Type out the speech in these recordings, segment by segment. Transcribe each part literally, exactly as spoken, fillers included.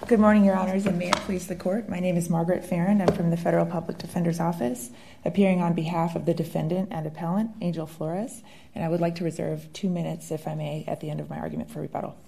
Good morning, Your Honors, and may it please the Court. My name is Margaret Farron. I'm from the Federal Public Defender's Office, appearing on behalf of the defendant and appellant, Angel Flores, and I would like to reserve two minutes, if I may, at the end of my argument for rebuttal.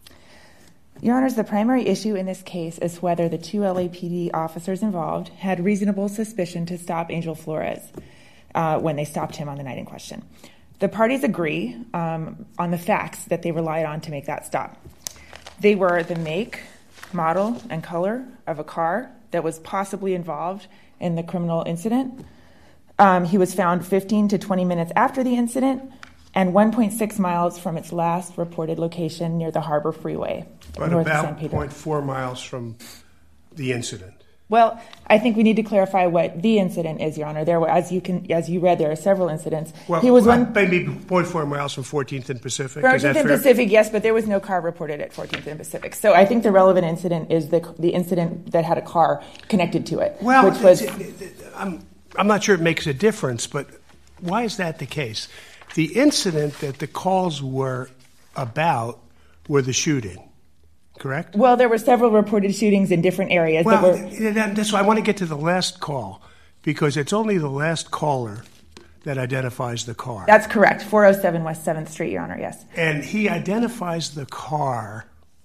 Your Honors, the primary issue in this case is whether the two L A P D officers involved had reasonable suspicion to stop Angel Flores uh, when they stopped him on the night in question. The parties agree um, on the facts that they relied on to make that stop. They were the make, model, and color of a car that was possibly involved in the criminal incident. Um, he was found fifteen to twenty minutes after the incident and one point six miles from its last reported location near the Harbor Freeway. But about zero point four miles from the incident. Well, I think we need to clarify what the incident is, Your Honor. There were, as you can, as you read, there are several incidents. Well, he was one maybe zero point four miles from fourteenth and Pacific. fourteenth and Pacific, yes, but there was no car reported at fourteenth and Pacific. So I think the relevant incident is the the incident that had a car connected to it. Well, which was, I'm I'm not sure it makes a difference, but why is that the case? The incident that the calls were about were the shooting. Correct? Well, there were several reported shootings in different areas. Well, that were, that's why I want to get to the last call, because it's only the last caller that identifies the car. That's correct. four oh seven West seventh Street, Your Honor, yes. And he identifies the car.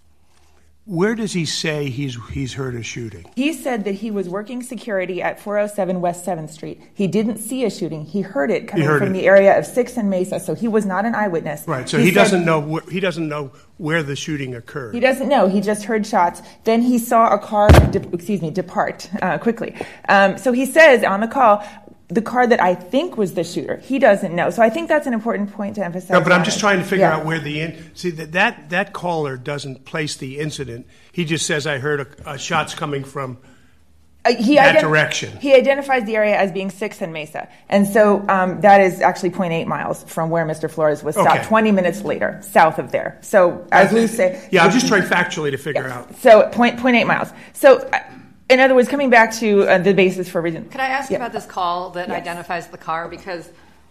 Where does he say he's he's heard a shooting? He said that he was working security at four oh seven West seventh Street. He didn't see a shooting. He heard it coming heard from it. the area of sixth and Mesa, so he was not an eyewitness. Right, so he, he said, doesn't know wh- he doesn't know where the shooting occurred. He doesn't know. He just heard shots. Then he saw a car, de- excuse me, depart uh, quickly. Um, so he says on the call, the car that I think was the shooter. He doesn't know. So I think that's an important point to emphasize. No, but I'm just trying to figure yeah. out where the in- see that, that that caller doesn't place the incident. He just says, "I heard a, a shots coming from uh, he that ident- direction." He identifies the area as being sixth and Mesa, and so um, that is actually zero point eight miles from where Mister Flores was stopped. Okay. twenty minutes later, south of there. So as we say, yeah, I'm just trying factually to figure yeah. out. So point point eight miles. So. Uh, In other words, coming back to uh, the basis for reason. Could I ask yeah. you about this call that yes. identifies the car? Because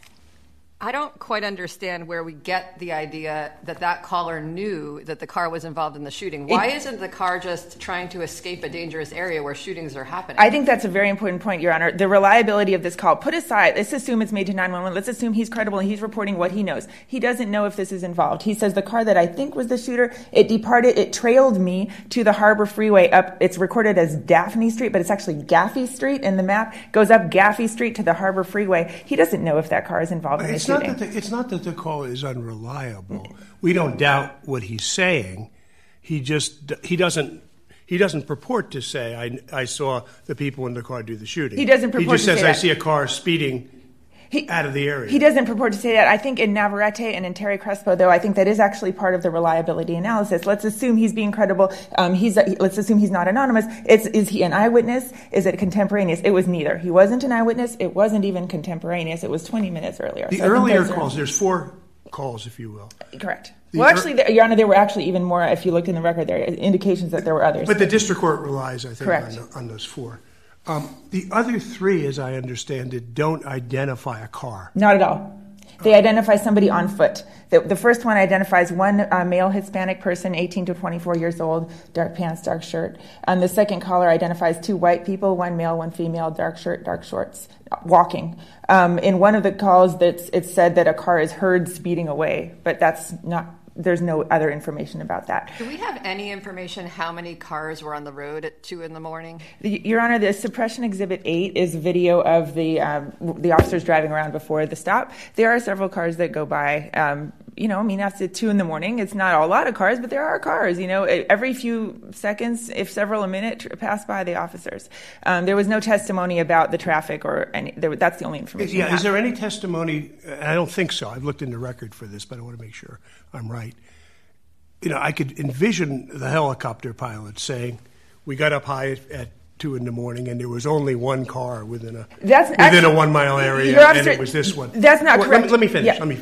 I don't quite understand where we get the idea that that caller knew that the car was involved in the shooting. Why it, isn't the car just trying to escape a dangerous area where shootings are happening? I think that's a very important point, Your Honor. The reliability of this call, put aside, let's assume it's made to nine one one. Let's assume he's credible and he's reporting what he knows. He doesn't know if this is involved. He says the car that I think was the shooter, it departed, it trailed me to the Harbor Freeway up. It's recorded as Daphne Street, but it's actually Gaffey Street in the map. Goes up Gaffey Street to the Harbor Freeway. He doesn't know if that car is involved in the It's shooting. not that the, it's not that the call is unreliable. We don't doubt what he's saying. He just he doesn't he doesn't purport to say I, I saw the people in the car do the shooting. He doesn't purport He just to says say I that. see a car speeding he, out of the area. He doesn't purport to say that. I think in Navarrete and in Terry Crespo, though, I think that is actually part of the reliability analysis. Let's assume he's being credible. Um, he's let's assume he's not anonymous. It's, is he an eyewitness? Is it contemporaneous? It was neither. He wasn't an eyewitness. It wasn't even contemporaneous. It was twenty minutes earlier. The so earlier calls, there's four calls, if you will. Correct. The well, er- actually, there, Your Honor, there were actually even more. If you look in the record, there are indications that there were others. But the district court relies, I think, Correct. on, on those four. Um, the other three, as I understand it, don't identify a car. Not at all. They identify somebody on foot. The, the first one identifies one uh, male Hispanic person, eighteen to twenty-four years old, dark pants, dark shirt. And the second caller identifies two white people, one male, one female, dark shirt, dark shorts, walking. Um, in one of the calls, that's, it's said that a car is heard speeding away, but that's not. There's no other information about that. Do we have any information how many cars were on the road at two in the morning? The, Your Honor, the suppression exhibit eight is video of the um, the officers driving around before the stop. There are several cars that go by. Um, you know, I mean, after two in the morning, it's not a lot of cars, but there are cars. You know, every few seconds, if several a minute, pass by the officers. Um, there was no testimony about the traffic or any. There, that's the only information. Yeah, is there any testimony? I don't think so. I've looked in the record for this, but I want to make sure I'm right. You know, I could envision the helicopter pilot saying, "We got up high at, at two in the morning, and there was only one car within a that's within actually, a one mile area, officer, and it was this one." That's not well, correct. Let me, let me finish. Yeah. Let me finish.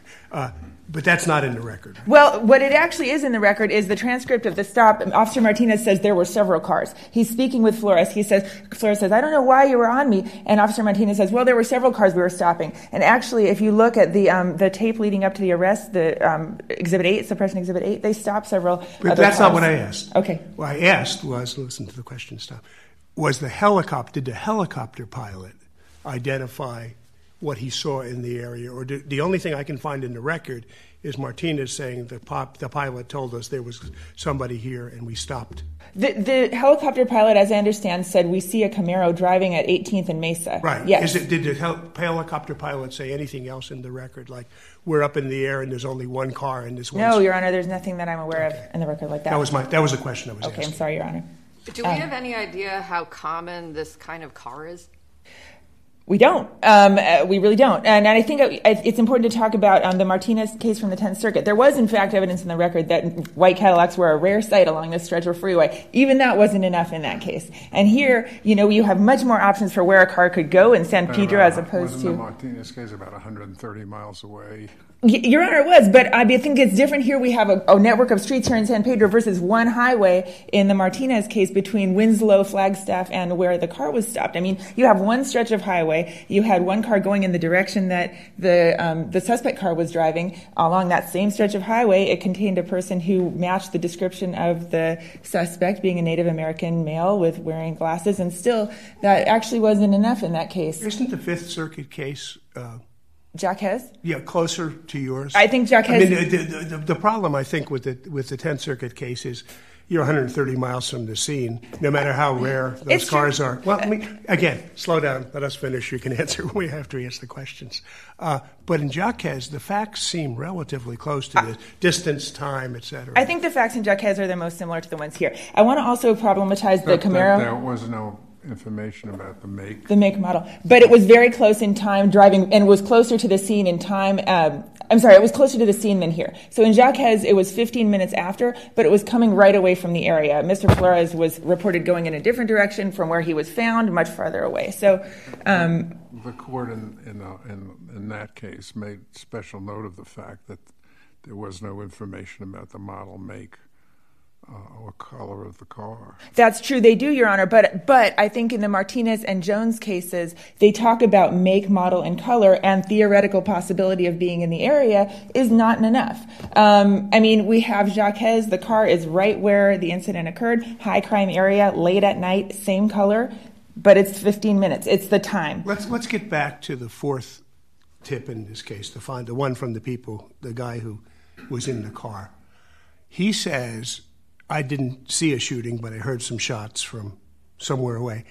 Uh, but that's not in the record. Well, what it actually is in the record is the transcript of the stop. Officer Martinez says there were several cars. He's speaking with Flores. He says, Flores says, I don't know why you were on me. And Officer Martinez says, well, there were several cars we were stopping. And actually, if you look at the um, the tape leading up to the arrest, the um, Exhibit eight, Suppression Exhibit eight, they stopped several But other that's cars. not what I asked. Okay. What I asked was, listen to the question, stop, was the helicopter, did the helicopter pilot identify what he saw in the area? Or do, the only thing I can find in the record is Martinez saying the, pop, the pilot told us there was somebody here and we stopped. The, the helicopter pilot, as I understand, said we see a Camaro driving at eighteenth and Mesa. Right. Yes. Is it, did the hel- helicopter pilot say anything else in the record? Like, we're up in the air and there's only one car and this one. No, Your Honor, there's nothing that I'm aware Okay. of in the record like that. That was my. That was the question I was Okay, asking. I'm sorry, Your Honor. Do we Um, have any idea how common this kind of car is? We don't. Um, uh, we really don't. And I think it- it's important to talk about um, the Martinez case from the tenth Circuit. There was, in fact, evidence in the record that white Cadillacs were a rare sight along this stretch of freeway. Even that wasn't enough in that case. And here, you know, you have much more options for where a car could go in San Pedro as opposed Wasn't to... the Martinez case about one hundred thirty miles away? Y- Your Honor, it was, but I think it's different here. We have a, a network of streets here in San Pedro versus one highway in the Martinez case between Winslow, Flagstaff, and where the car was stopped. I mean, you have one stretch of highway. You had one car going in the direction that the um, the suspect car was driving. Along that same stretch of highway, it contained a person who matched the description of the suspect, being a Native American male with wearing glasses, and still, that actually wasn't enough in that case. Isn't the Fifth Circuit case? Uh, Jack Hess? Yeah, closer to yours. I think Jack I Hess... mean, the, the, the, the problem I think with the with the tenth Circuit case is you're one hundred thirty miles from the scene, no matter how rare those It's cars true. are. Well, I mean, again, slow down. Let us finish. You can answer when we have to ask the questions. Uh, but in Jaquez, the facts seem relatively close to this distance, time, et cetera. I think the facts in Jaquez are the most similar to the ones here. I want to also problematize the But Camaro. There was no information about the make. The make model. But it was very close in time driving, and was closer to the scene in time. Um, I'm sorry, it was closer to the scene than here. So in Jaquez, it was fifteen minutes after, but it was coming right away from the area. Mister Flores was reported going in a different direction from where he was found, much farther away. So, um, The court in, in, uh, in, in that case made special note of the fact that there was no information about the model, make, Uh, or color of the car. That's true. They do, Your Honor. But but I think in the Martinez and Jones cases, they talk about make, model, and color, and theoretical possibility of being in the area is not enough. Um, I mean, we have Jaquez. The car is right where the incident occurred, high crime area, late at night, same color, but it's fifteen minutes. It's the time. Let's let's get back to the fourth tip in this case, to find the one from the people, the guy who was in the car. He says, I didn't see a shooting, but I heard some shots from somewhere away.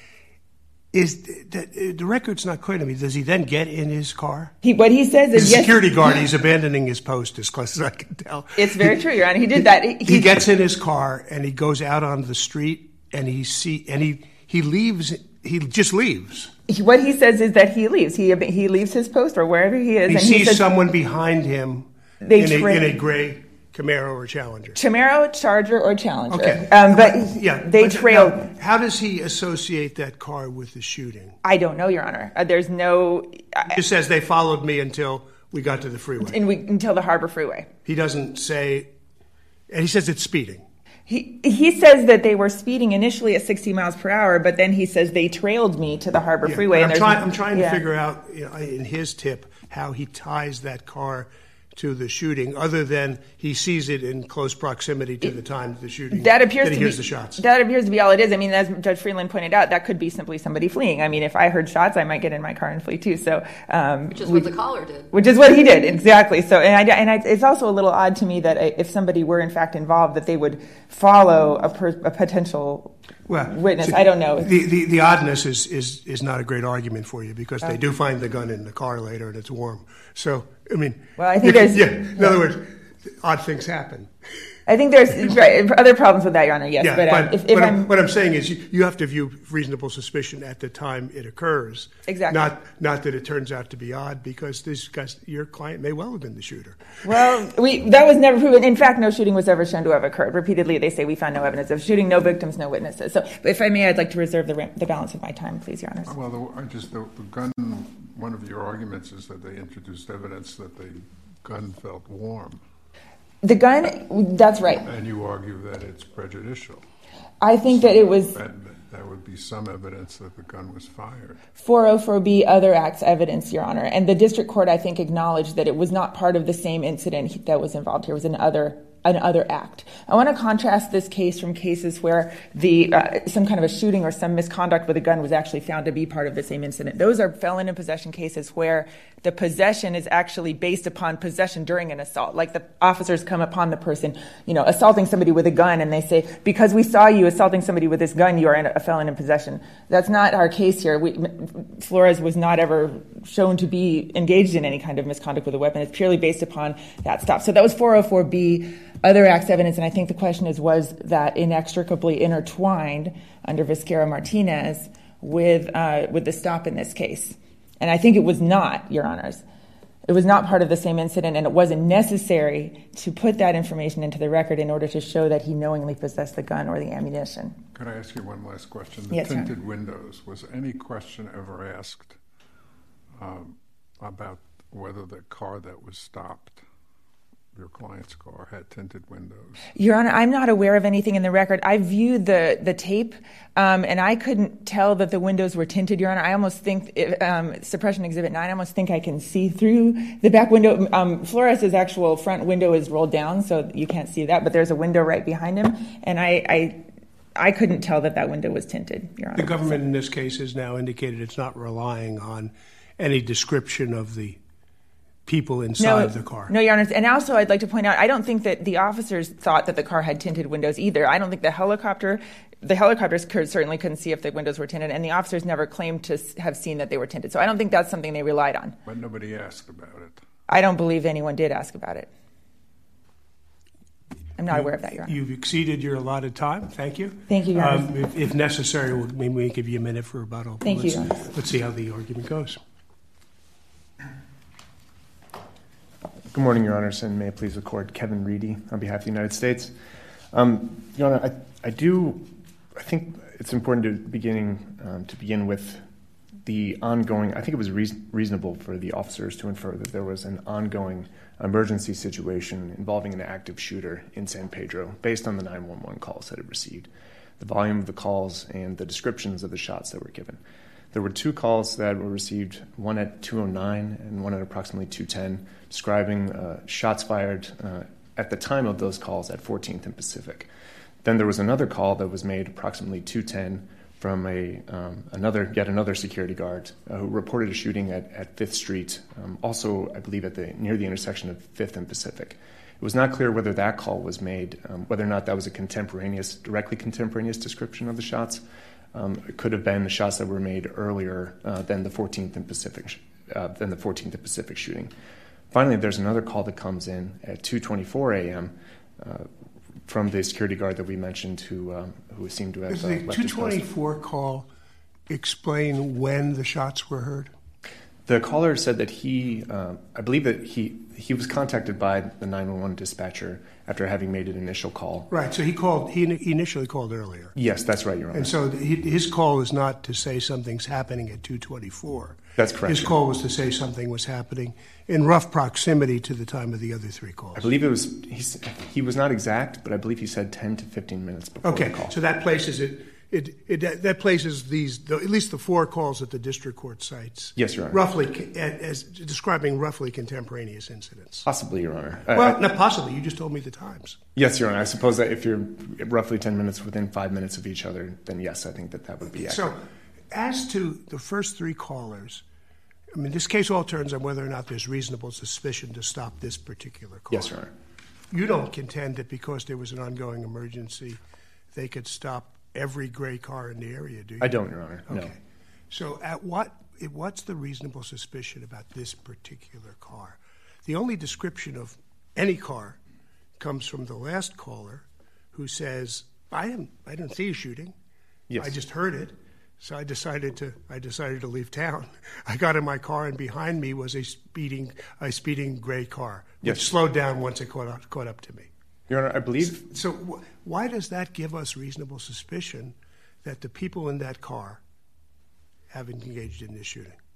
Is the, the record's not clear to me. Does he then get in his car? He, what he says is He's a yes. security guard. He's abandoning his post as close as I can tell. It's very true, Your Honor. He did that. He, He gets in his car and he goes out on the street and he see and he he leaves. He just leaves. What he says is that he leaves. He he leaves his post or wherever he is. He and sees he says, someone behind him They in, a, tra- in a gray Camaro or Challenger. Camaro, Charger, or Challenger. Okay. Um, but yeah, they but trailed. now, how does he associate that car with the shooting? I don't know, Your Honor. Uh, there's no. He just says they followed me until we got to the freeway. And we, until the Harbor Freeway. He doesn't say, and he says it's speeding. He he says that they were speeding initially at sixty miles per hour, but then he says they trailed me to the Harbor Yeah, Freeway. I'm, and trying, I'm trying yeah. to figure out, you know, in his tip, how he ties that car to the shooting, other than he sees it in close proximity to the time of the shooting. That appears that he to hears be, the shots. That appears to be all it is. I mean, as Judge Freeland pointed out, that could be simply somebody fleeing. I mean, if I heard shots, I might get in my car and flee too. So, um, Which is we, what the caller did. Which is what he did, exactly. So, and I, and I, it's also a little odd to me that if somebody were in fact involved, that they would follow a, per, a potential well, witness. see, I don't know. The, the, the oddness is, is, is not a great argument for you because they do find the gun in the car later and it's warm. So, I mean, Well, I think you- there's- yeah, in other words, odd things happen. I think there's right, other problems with that, Your Honor. Yes, Yeah, but, um, but, if, if what, I'm, I'm, what I'm saying is you, you have to view reasonable suspicion at the time it occurs. Exactly. Not not that it turns out to be odd because this guy's, your client may well have been the shooter. well, we that was never proven. In fact, no shooting was ever shown to have occurred. Repeatedly, they say we found no evidence of shooting, no victims, no witnesses. So, if I may, I'd like to reserve the ra- the balance of my time, please, Your Honors. Well, the, I just the, the gun. One of your arguments is that they introduced evidence that the gun felt warm. The gun, that's right. And you argue that it's prejudicial. I think that it was... That, that would be some evidence that the gun was fired. four oh four B, other acts evidence, Your Honor. And the district court, I think, acknowledged that it was not part of the same incident that was involved here. It was an other an other act. I want to contrast this case from cases where the uh, some kind of a shooting or some misconduct with a gun was actually found to be part of the same incident. Those are felon in possession cases where the possession is actually based upon possession during an assault. Like the officers come upon the person, you know, assaulting somebody with a gun, and they say, because we saw you assaulting somebody with this gun, you are a felon in possession. That's not our case here. We, Flores was not ever shown to be engaged in any kind of misconduct with a weapon. It's purely based upon that stuff. So that was four oh four B, other acts evidence, and I think the question is, was that inextricably intertwined under Vizquera-Martinez with uh, with the stop in this case? And I think it was not, Your Honors. It was not part of the same incident, and it wasn't necessary to put that information into the record in order to show that he knowingly possessed the gun or the ammunition. Could I ask you one last question? The Yes, tinted windows, was any question ever asked um, about whether the car that was stopped, your client's car, had tinted windows? Your Honor, I'm not aware of anything in the record. I viewed the, the tape, um, and I couldn't tell that the windows were tinted, Your Honor. I almost think, um, Suppression Exhibit nine, I almost think I can see through the back window. Um, Flores' actual front window is rolled down, so you can't see that, but there's a window right behind him, and I... I I couldn't tell that that window was tinted, Your Honor. The government in this case has now indicated it's not relying on any description of the people inside no, the car. No, Your Honor. And also I'd like to point out, I don't think that the officers thought that the car had tinted windows either. I don't think the helicopter, the helicopters could, certainly couldn't see if the windows were tinted, and the officers never claimed to have seen that they were tinted. So I don't think that's something they relied on. But nobody asked about it. I don't believe anyone did ask about it. I'm not you, aware of that, Your Honor. You've exceeded your allotted time. Thank you. Thank you, Your Honor. Um, if, if necessary, we'll, maybe we give you a minute for rebuttal. Thank let's, you, Your Honor. Let's see how the argument goes. Good morning, Your Honors, and may it please the Court. Kevin Reedy on behalf of the United States. Um, Your Honor, I, I do, I think it's important to beginning um, to begin with the ongoing. I think it was reason, reasonable for the officers to infer that there was an ongoing emergency situation involving an active shooter in San Pedro, based on the nine one one calls that it received, the volume of the calls, and the descriptions of the shots that were given. There were two calls that were received, one at two oh nine and one at approximately two ten, describing uh, shots fired uh, at the time of those calls at fourteenth and Pacific. Then there was another call that was made approximately two ten from a um, another yet another security guard uh, who reported a shooting at, at Fifth Street, um, also I believe at the near the intersection of Fifth and Pacific. It was not clear whether that call was made, um, whether or not that was a contemporaneous, directly contemporaneous description of the shots. Um, it could have been the shots that were made earlier uh, than the fourteenth and Pacific, uh, than the fourteenth and Pacific shooting. Finally, there's another call that comes in at two twenty-four a.m. Uh, from the security guard that we mentioned, who um, who seemed to have Does uh, the left his two twenty-four call explain when the shots were heard? The caller said that he, uh, I believe that he he was contacted by the nine one one dispatcher after having made an initial call. Right. So he called. He, he initially called earlier. Yes, that's right, Your Honor. And so he, his call is not to say something's happening at two twenty-four. That's correct. His call was to say something was happening in rough proximity to the time of the other three calls. I believe it was. He, he was not exact, but I believe he said ten to fifteen minutes before okay, the call. So that places it. It, it that places these the, at least the four calls that the district court cites. Yes, Your Honor. Roughly as describing roughly contemporaneous incidents. Possibly, Your Honor. Well, uh, not possibly. You just told me the times. Yes, Your Honor. I suppose that if you're roughly ten minutes within five minutes of each other, then yes, I think that that would be accurate. So, as to the first three callers, I mean, this case all turns on whether or not there's reasonable suspicion to stop this particular caller. Yes, Your Honor. You don't contend that because there was an ongoing emergency, they could stop every gray car in the area, do you? I don't, Your Honor. Okay. No. So at what what's the reasonable suspicion about this particular car? The only description of any car comes from the last caller who says, I didn't I didn't see a shooting. Yes. I just heard it. So I decided to I decided to leave town. I got in my car and behind me was a speeding a speeding gray car, which Yes. slowed down once it caught up, caught up to me. Your Honor, I believe... So wh- why does that give us reasonable suspicion that the people in that car have engaged in this shooting?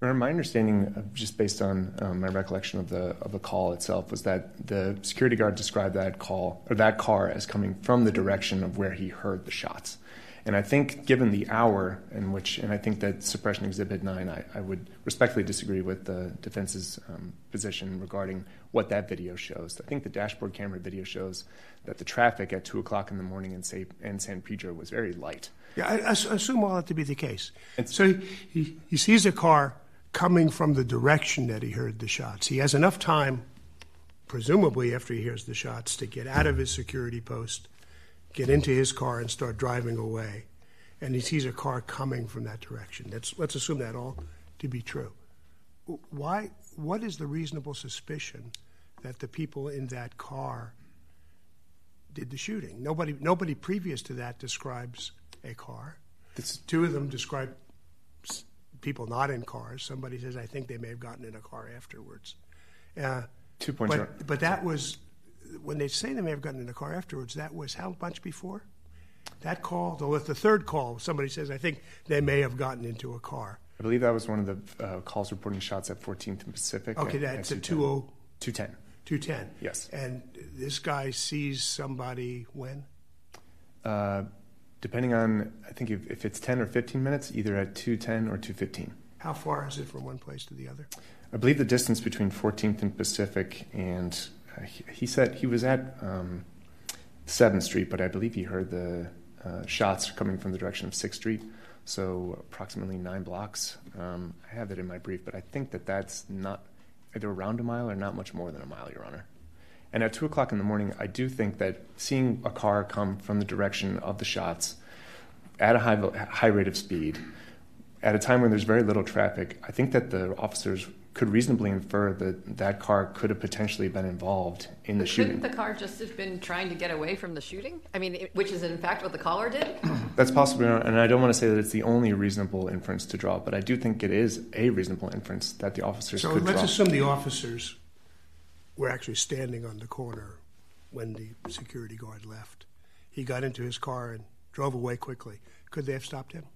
My understanding, of just based on um, my recollection of the of the call itself, was that the security guard described that call or that car as coming from the direction of where he heard the shots. And I think, given the hour in which, and I think that Suppression Exhibit nine, I, I would respectfully disagree with the defense's um, position regarding what that video shows. I think the dashboard camera video shows that the traffic at two o'clock in the morning in, Say, in San Pedro was very light. Yeah, I, I assume all that to be the case. It's, so he, he, he sees a car coming from the direction that he heard the shots. He has enough time, presumably after he hears the shots, to get out of his security post, get into his car, and start driving away. And he sees a car coming from that direction. That's, let's assume that all to be true. Why? What is the reasonable suspicion that the people in that car did the shooting? Nobody, nobody previous to that describes a car. This, Two of them describe people not in cars. Somebody says, I think they may have gotten in a car afterwards. Uh, two points. But, but that was, when they say they may have gotten in a car afterwards, that was how much before? That call, though, with the third call, somebody says, I think they may have gotten into a car. I believe that was one of the uh, calls reporting shots at fourteenth and Pacific. Okay, at, that's at a two oh two ten. two ten. Yes. And this guy sees somebody when? Uh, depending on, I think if, if it's ten or fifteen minutes, either at two ten or two fifteen. How far is it from one place to the other? I believe the distance between fourteenth and Pacific, and uh, he, he said he was at um, seventh Street, but I believe he heard the uh, shots coming from the direction of sixth Street, so approximately nine blocks. Um, I have that in my brief, but I think that that's not either around a mile or not much more than a mile, Your Honor. And at two o'clock in the morning, I do think that seeing a car come from the direction of the shots at a high, high rate of speed, at a time when there's very little traffic, I think that the officers could reasonably infer that that car could have potentially been involved in the but shooting. Couldn't the car just have been trying to get away from the shooting? I mean, it, which is in fact what the caller did? That's possible, and I don't want to say that it's the only reasonable inference to draw, but I do think it is a reasonable inference that the officers so could let's draw. assume the officers were actually standing on the corner when the security guard left. He got into his car and drove away quickly. Could they have stopped him?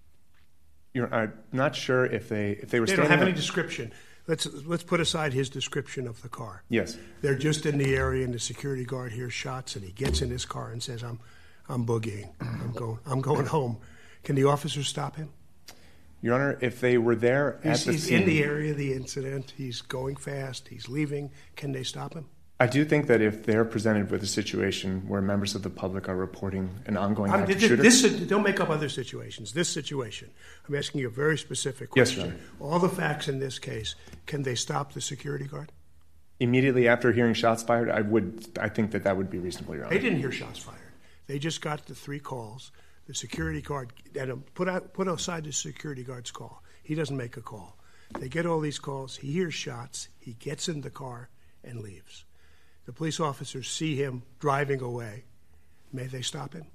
You're, I'm not sure if they if they were. They standing don't have on, any description. Let's let's put aside his description of the car. Yes. They're just in the area, and the security guard hears shots, and he gets in his car and says, "I'm, I'm boogieing. I'm going. I'm going home." Can the officers stop him? Your Honor, if they were there at He's, the he's scene, in the area of the incident. He's going fast. He's leaving. Can they stop him? I do think that if they're presented with a situation where members of the public are reporting an ongoing I'm, active this, shooter, this, don't make up other situations. This situation, I'm asking you a very specific Yes, question. Your Honor. All the facts in this case, can they stop the security guard? immediately after hearing shots fired, I would I think that that would be reasonable, Your Honor. They didn't hear shots fired. They just got the three calls. The security guard, and put out, put aside the security guard's call. He doesn't make a call. They get all these calls. He hears shots. He gets in the car and leaves. The police officers see him driving away. May they stop him?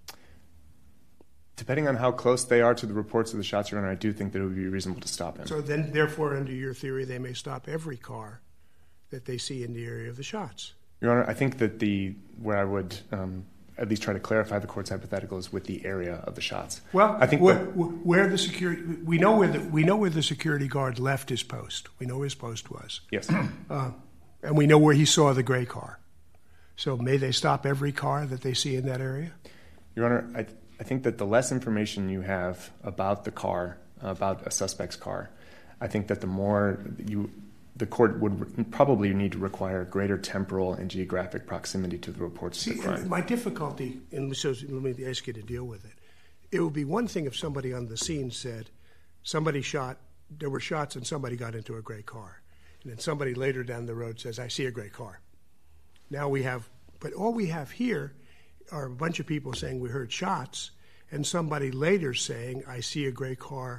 Depending on how close they are to the reports of the shots, Your Honor, I do think that it would be reasonable to stop him. So then, therefore, under your theory, they may stop every car that they see in the area of the shots. Your Honor, I think that the where I would um, at least try to clarify the court's hypothetical is with the area of the shots. Well, I think where, that, where the security we know where the we know where the security guard left his post. We know where his post was. yes. Uh, and we know where he saw the gray car. So may they stop every car that they see in that area? Your Honor, I, I think that the less information you have about the car, about a suspect's car, I think that the more you, the court would probably need to require greater temporal and geographic proximity to the reports See, of the crime. my difficulty, and so let me ask you to deal with it. It would be one thing if somebody on the scene said, somebody shot, there were shots and somebody got into a gray car. And then somebody later down the road says, I see a gray car. Now we have, but all we have here are a bunch of people saying we heard shots, and somebody later saying, I see a gray car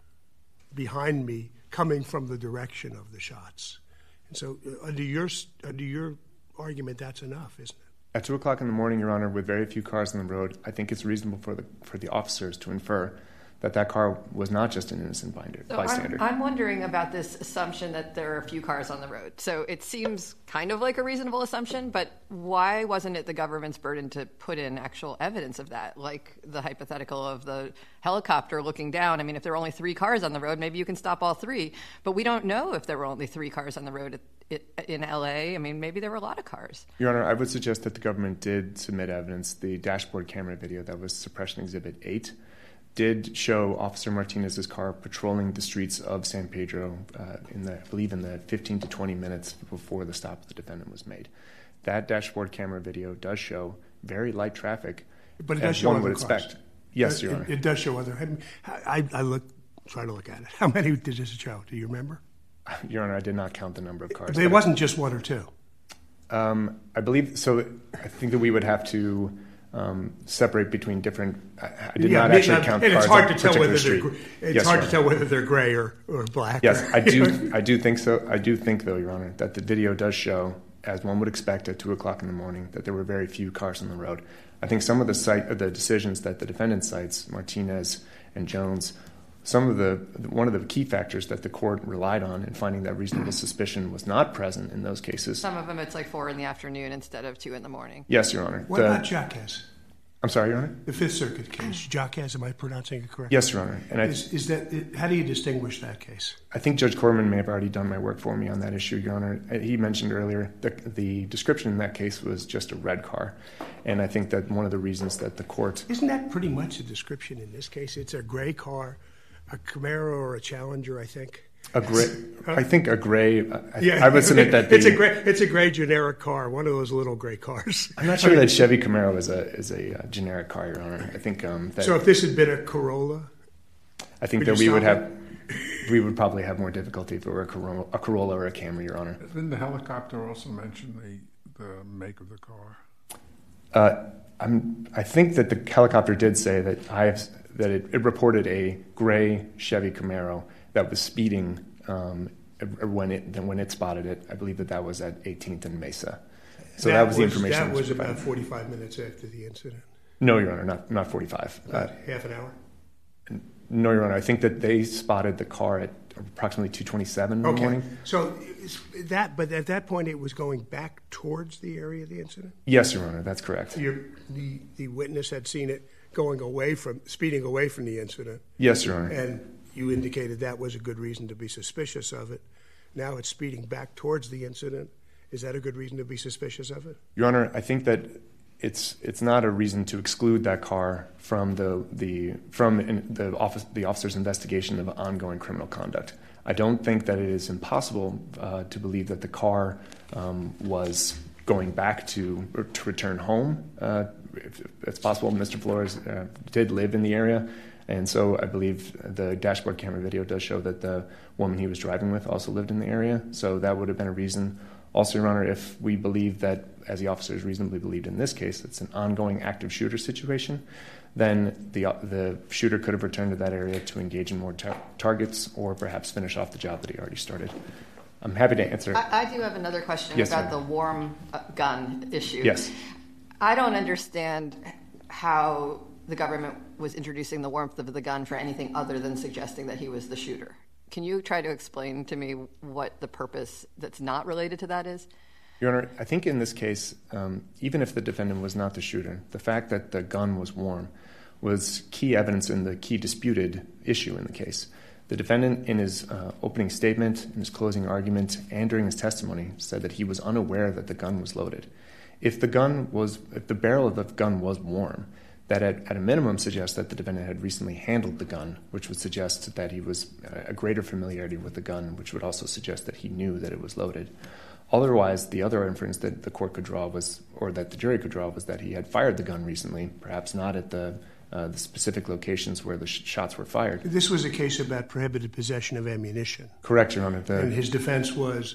behind me coming from the direction of the shots. And so uh, under your under your argument, that's enough, isn't it? At two o'clock in the morning, Your Honor, with very few cars on the road, I think it's reasonable for the for the officers to infer that that car was not just an innocent binder, so bystander. I'm, I'm wondering about this assumption that there are a few cars on the road. So it seems kind of like a reasonable assumption, but why wasn't it the government's burden to put in actual evidence of that, like the hypothetical of the helicopter looking down? I mean, if there are only three cars on the road, maybe you can stop all three, but we don't know if there were only three cars on the road at, in L A. I mean, maybe there were a lot of cars. Your Honor, I would suggest that the government did submit evidence. The dashboard camera video that was Suppression Exhibit eight did show Officer Martinez's car patrolling the streets of San Pedro uh, in the, I believe in the fifteen to twenty minutes before the stop of the defendant was made. That dashboard camera video does show very light traffic, but it does as show one other would cars. expect. Yes, it, Your Honor. It, it does show other. I, I look, try to look at it. How many did this show? Do you remember? Your Honor, I did not count the number of cars. But it wasn't just one or two. Um, I believe so. I think that we would have to um, separate between different. I, I did yeah, not actually and count and cars it's hard on to tell whether street. they're. It's yes, hard to tell whether they're gray or, or black. Yes, or, I do. I do think so. I do think, though, Your Honor, that the video does show, as one would expect at two o'clock in the morning, that there were very few cars on the road. I think some of the cite, the decisions that the defendant cites, Martinez and Jones, some of the one of the key factors that the court relied on in finding that reasonable suspicion was not present in those cases. Some of them it's like four in the afternoon instead of two in the morning. Yes, Your Honor. What the, about Jaquez? I'm sorry, Your Honor? The Fifth Circuit case. Jaquez, am I pronouncing it correctly? Yes, Your Honor. And I, is, is that, how do you distinguish that case? I think Judge Corman may have already done my work for me on that issue, Your Honor. He mentioned earlier that the description in that case was just a red car. And I think that one of the reasons that the court... Isn't that pretty much the description in this case? It's a gray car, a Camaro or a Challenger, I think. A gray, I think a gray. I, yeah, I would submit that the, it's a gray. It's a gray generic car, one of those little gray cars. I'm not sure that Chevy Camaro is a is a uh, generic car, Your Honor. I think um, that. So if this had been a Corolla, I think that we would have, we would probably have more difficulty if it were a Corolla, a Corolla or a Camry, Your Honor. Didn't the helicopter also mention the the make of the car? Uh, I'm. I think that the helicopter did say that I have that it, it reported a gray Chevy Camaro that was speeding um, when it when it spotted it. I believe that that was at eighteenth and Mesa. So that, that was the information. That was, was about forty-five minutes after the incident. No, Your Honor, not not forty-five. About uh, half an hour. No, Your Honor. I think that they spotted the car at approximately two twenty-seven in okay. the morning. So that, but at that point, it was going back towards the area of the incident. Yes, Your Honor, that's correct. You're, the the witness had seen it going away from speeding away from the incident. Yes, Your Honor. And you indicated that was a good reason to be suspicious of it. Now it's speeding back towards the incident. Is that a good reason to be suspicious of it? Your Honor, I think that it's it's not a reason to exclude that car from the the from in, the office the officer's investigation of ongoing criminal conduct. I don't think that it is impossible uh, to believe that the car um, was going back to to return home. Uh, if it's possible, Mister Flores uh, did live in the area. And so I believe the dashboard camera video does show that the woman he was driving with also lived in the area. So that would have been a reason. Also, Your Honor, if we believe that, as the officers reasonably believed in this case, it's an ongoing active shooter situation, then the the shooter could have returned to that area to engage in more tar- targets or perhaps finish off the job that he already started. I'm happy to answer. I, I do have another question yes, about ma'am. the warm uh, gun issue. Yes. I don't understand how the government was introducing the warmth of the gun for anything other than suggesting that he was the shooter. Can you try to explain to me what the purpose that's not related to that is? Your Honor, I think in this case, um, even if the defendant was not the shooter, the fact that the gun was warm was key evidence in the key disputed issue in the case. The defendant, in his uh, opening statement, in his closing argument, and during his testimony, said that he was unaware that the gun was loaded. If the gun was, if the barrel of the gun was warm, that at, at a minimum suggests that the defendant had recently handled the gun, which would suggest that he was uh, a greater familiarity with the gun, which would also suggest that he knew that it was loaded. Otherwise, the other inference that the court could draw was, or that the jury could draw, was that he had fired the gun recently, perhaps not at the, uh, the specific locations where the sh- shots were fired. This was a case about prohibited possession of ammunition. Correct, Your Honor. The, and his defense was,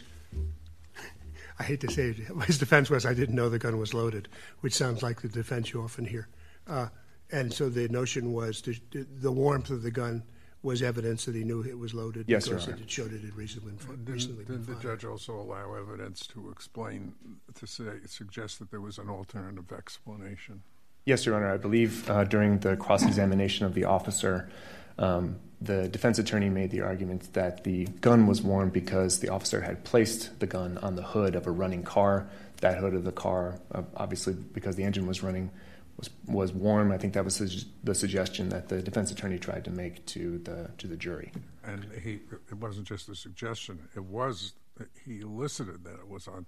I hate to say it, his defense was, I didn't know the gun was loaded, which sounds like the defense you often hear. Uh, and so the notion was to, to, the warmth of the gun was evidence that he knew it was loaded. Yes, because Your Honor. it showed it had recently been, Did, recently been did the fired. judge also allow evidence to explain, to say, suggest that there was an alternative explanation? Yes, Your Honor. I believe uh, during the cross-examination of the officer, Um, the defense attorney made the argument that the gun was warm because the officer had placed the gun on the hood of a running car. That hood of the car, uh, obviously because the engine was running, was was warm. I think that was the, the suggestion that the defense attorney tried to make to the to the jury. And he, it wasn't just a suggestion. It was, he elicited that it was on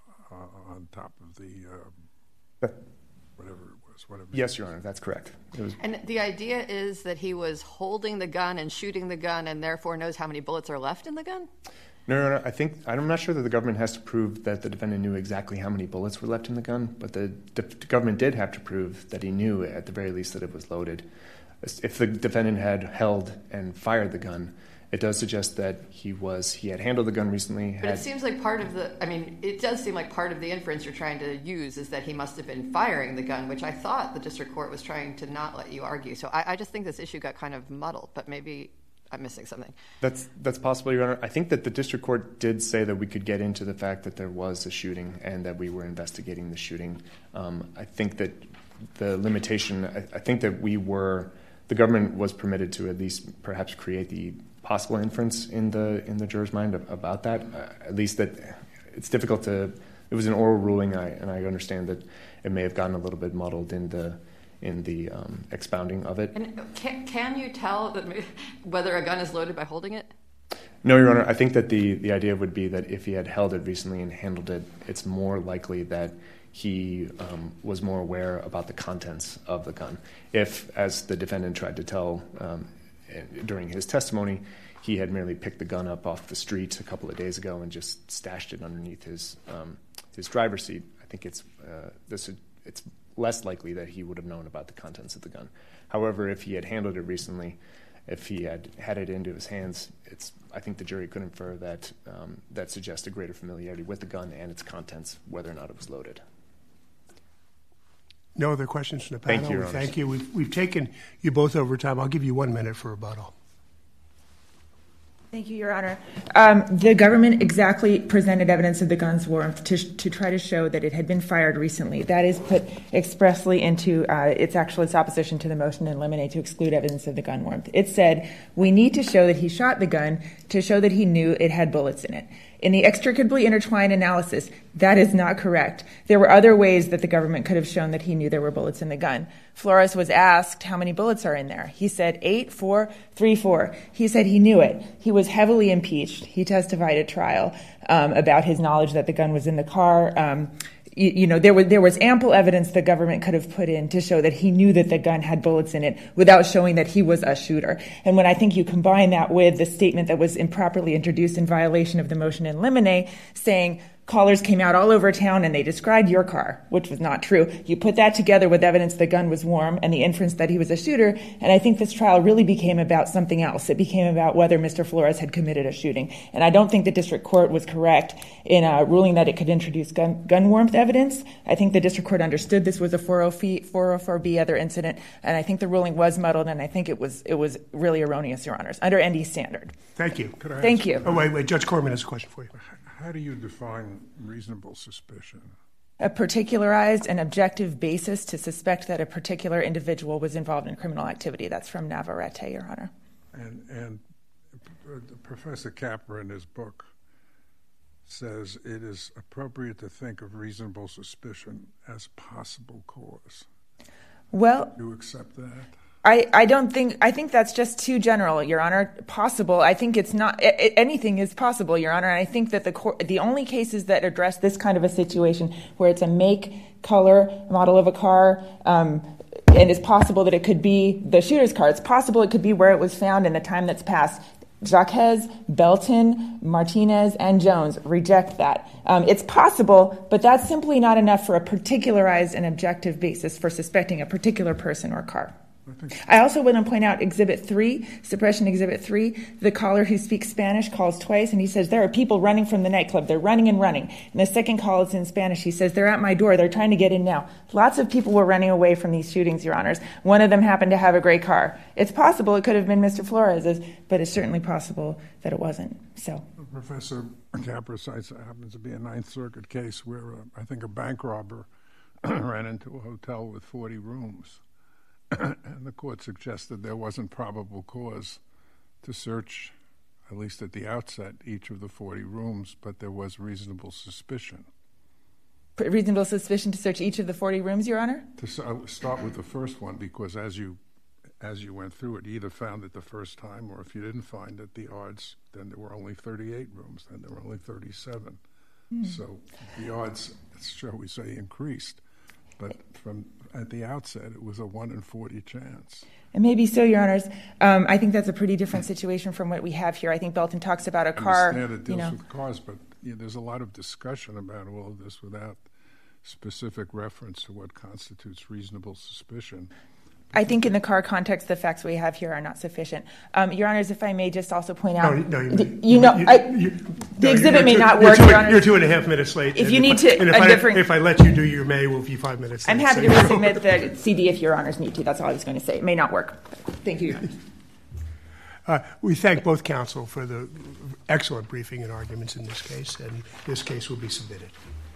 uh, on top of the, uh, whatever it was. Whatever. Yes, Your Honor, that's correct. It was. And the idea is that he was holding the gun and shooting the gun and therefore knows how many bullets are left in the gun? No, no, no. I think I'm not sure that the government has to prove that the defendant knew exactly how many bullets were left in the gun, but the, the government did have to prove that he knew, at the very least, that it was loaded. If the defendant had held and fired the gun, it does suggest that he was he had handled the gun recently. But had, it seems like part of the, I mean, it does seem like part of the inference you're trying to use is that he must have been firing the gun, which I thought the district court was trying to not let you argue. So I, I just think this issue got kind of muddled, but maybe I'm missing something. That's that's possible, Your Honor. I think that the district court did say that we could get into the fact that there was a shooting and that we were investigating the shooting. Um, I think that the limitation, I, I think that we were, the government was permitted to at least perhaps create the possible inference in the in the juror's mind about that. Uh, at least that it's difficult to, it was an oral ruling, I, and I understand that it may have gotten a little bit muddled in the in the um, expounding of it. And can, can you tell that whether a gun is loaded by holding it? No, Your Honor. I think that the, the idea would be that if he had held it recently and handled it, it's more likely that he um, was more aware about the contents of the gun. If, as the defendant tried to tell um, during his testimony, he had merely picked the gun up off the street a couple of days ago and just stashed it underneath his um, his driver's seat, I think it's uh, this it's less likely that he would have known about the contents of the gun. However, if he had handled it recently, if he had had it into his hands, it's I think the jury could infer that um, that suggests a greater familiarity with the gun and its contents, whether or not it was loaded. No other questions from the panel? Thank you, Your Honor. Thank you. We've, we've taken you both over time. I'll give you one minute for rebuttal. Thank you, Your Honor. Um, the government exactly presented evidence of the gun's warmth to, to try to show that it had been fired recently. That is put expressly into uh, its actual its opposition to the motion in limine to exclude evidence of the gun warmth. It said, we need to show that he shot the gun to show that he knew it had bullets in it. In the inextricably intertwined analysis, that is not correct. There were other ways that the government could have shown that he knew there were bullets in the gun. Flores was asked how many bullets are in there. He said eight, four, three, four. He said he knew it. He was heavily impeached. He testified at trial um, about his knowledge that the gun was in the car. Um, you, you know, there was there was ample evidence the government could have put in to show that he knew that the gun had bullets in it without showing that he was a shooter. And when I think you combine that with the statement that was improperly introduced in violation of the motion in limine, saying callers came out all over town and they described your car, which was not true. You put that together with evidence the gun was warm and the inference that he was a shooter, and I think this trial really became about something else. It became about whether Mister Flores had committed a shooting. And I don't think the district court was correct in uh, ruling that it could introduce gun, gun warmth evidence. I think the district court understood this was a four oh four B other incident, and I think the ruling was muddled, and I think it was it was really erroneous, Your Honors, under N D standard. Thank you. Could I Thank ask, you. Oh, wait, wait. Judge Corman has a question for you. How do you define reasonable suspicion? A particularized and objective basis to suspect that a particular individual was involved in criminal activity. That's from Navarrete, Your Honor. And, and Professor Capra in his book says it is appropriate to think of reasonable suspicion as possible cause. Well, do you accept that? I, I don't think, I think that's just too general, Your Honor. Possible. I think it's not, it, anything is possible, Your Honor. And I think that the court, the only cases that address this kind of a situation where it's a make, color, model of a car, um, and it's possible that it could be the shooter's car. It's possible it could be where it was found in the time that's passed. Jaquez, Belton, Martinez, and Jones reject that. Um, it's possible, but that's simply not enough for a particularized and objective basis for suspecting a particular person or car. I also want to point out Exhibit three, Suppression Exhibit three. The caller who speaks Spanish calls twice, and he says, there are people running from the nightclub. They're running and running. And the second call is in Spanish. He says, they're at my door. They're trying to get in now. Lots of people were running away from these shootings, Your Honors. One of them happened to have a gray car. It's possible it could have been Mister Flores's, but it's certainly possible that it wasn't. So, Professor Capra cites it happens to be a Ninth Circuit case where uh, I think a bank robber ran into a hotel with forty rooms. And And the court suggested there wasn't probable cause to search, at least at the outset, each of the forty rooms, but there was reasonable suspicion. Reasonable suspicion to search each of the forty rooms, Your Honor? To start with the first one, because as you as you went through it, you either found it the first time, or if you didn't find it, the odds, then there were only thirty-eight rooms, then there were only thirty-seven. Mm. So the odds, shall we say, increased. But from at the outset, it was a one in forty chance. And maybe so, Your Honors. Um, I think that's a pretty different situation from what we have here. I think Belton talks about a car. I understand it deals you know, with cars, but you know, there's a lot of discussion about all of this without specific reference to what constitutes reasonable suspicion. I think in the car context, the facts we have here are not sufficient. Um, Your Honors, if I may just also point out, no, no, you, the, you know, you, I, you, the no, exhibit may two, not you're work, two, Your Honors. You're two and a half minutes late. If you need if, to, and if, a I, different, if I let you do your may, we'll be five minutes late. I'm happy so. to resubmit the C D if Your Honors need to. That's all I was going to say. It may not work. Thank you, Your Honors. Uh, we thank both counsel for the excellent briefing and arguments in this case, and this case will be submitted.